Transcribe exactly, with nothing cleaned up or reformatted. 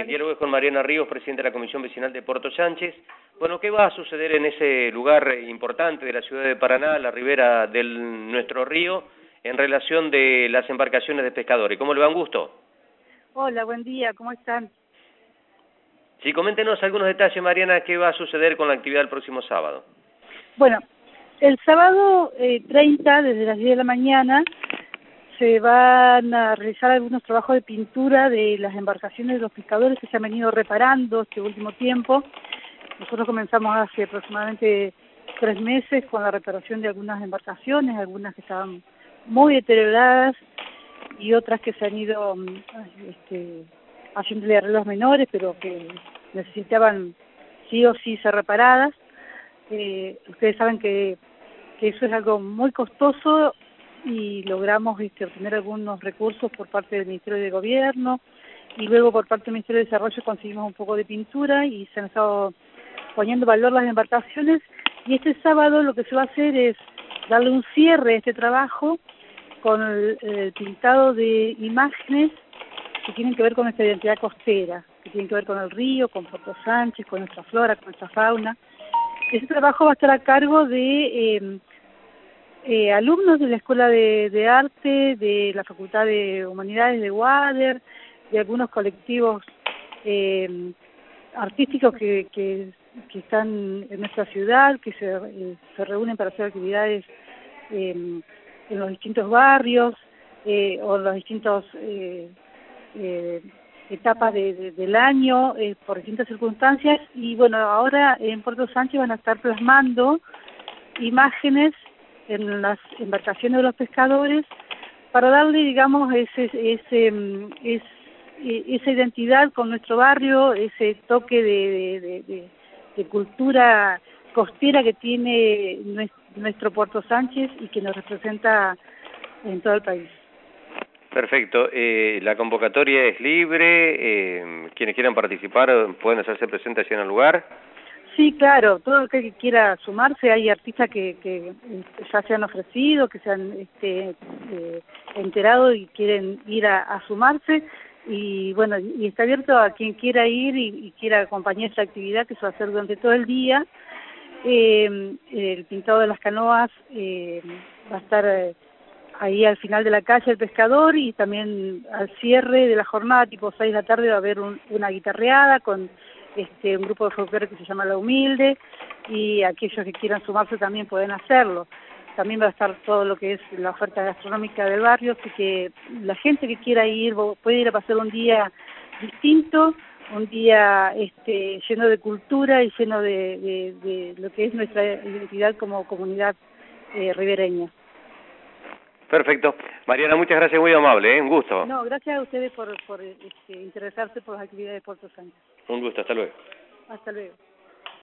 El diálogo es con Mariana Ríos, presidenta de la Comisión Vecinal de Puerto Sánchez. Bueno, ¿qué va a suceder en ese lugar importante de la ciudad de Paraná, a la ribera de nuestro río, en relación de las embarcaciones de pescadores? ¿Cómo le va, un gusto? Hola, buen día, ¿cómo están? Sí, coméntenos algunos detalles, Mariana, ¿qué va a suceder con la actividad el próximo sábado? Bueno, el sábado eh, treinta, desde las diez de la mañana, se van a realizar algunos trabajos de pintura de las embarcaciones de los pescadores que se han venido reparando este último tiempo. Nosotros comenzamos hace aproximadamente tres meses con la reparación de algunas embarcaciones, algunas que estaban muy deterioradas y otras que se han ido este, haciéndole arreglos menores, pero que necesitaban sí o sí ser reparadas. Eh, ustedes saben que, que eso es algo muy costoso y logramos este, obtener algunos recursos por parte del Ministerio de Gobierno y luego por parte del Ministerio de Desarrollo conseguimos un poco de pintura y se han estado poniendo valor las embarcaciones, y este sábado lo que se va a hacer es darle un cierre a este trabajo con el, el pintado de imágenes que tienen que ver con nuestra identidad costera, que tienen que ver con el río, con Puerto Sánchez, con nuestra flora, con nuestra fauna. Ese trabajo va a estar a cargo de eh, eh, alumnos de la Escuela de, de Arte, de la Facultad de Humanidades de Wader, de algunos colectivos eh, artísticos que, que, que están en nuestra ciudad, que se, eh, se reúnen para hacer actividades eh, en los distintos barrios eh, o en los distintos eh, eh, etapas de, de, del año, eh, por distintas circunstancias, y bueno, ahora en Puerto Sánchez van a estar plasmando imágenes en las embarcaciones de los pescadores para darle, digamos, ese, ese, ese, esa identidad con nuestro barrio, ese toque de, de, de, de cultura costera que tiene nuestro Puerto Sánchez y que nos representa en todo el país. Perfecto. Eh, la convocatoria es libre. Eh, quienes quieran participar pueden hacerse presentes en el lugar. Sí, claro. Todo el que quiera sumarse. Hay artistas que, que ya se han ofrecido, que se han este, eh, enterado y quieren ir a, a sumarse. Y bueno, y está abierto a quien quiera ir y, y quiera acompañar esta actividad que se va a hacer durante todo el día. Eh, el pintado de las canoas eh, va a estar eh, ahí al final de la calle El Pescador, y también al cierre de la jornada, tipo seis de la tarde, va a haber un, una guitarreada con este un grupo de folclore que se llama La Humilde, y aquellos que quieran sumarse también pueden hacerlo. También va a estar todo lo que es la oferta gastronómica del barrio, así que la gente que quiera ir puede ir a pasar un día distinto, un día este, lleno de cultura y lleno de, de, de lo que es nuestra identidad como comunidad eh, ribereña. Perfecto. Mariana, muchas gracias, muy amable, ¿eh? Un gusto. No, gracias a ustedes por, por este, interesarse por las actividades de Puerto Sánchez. Un gusto, hasta luego. Hasta luego.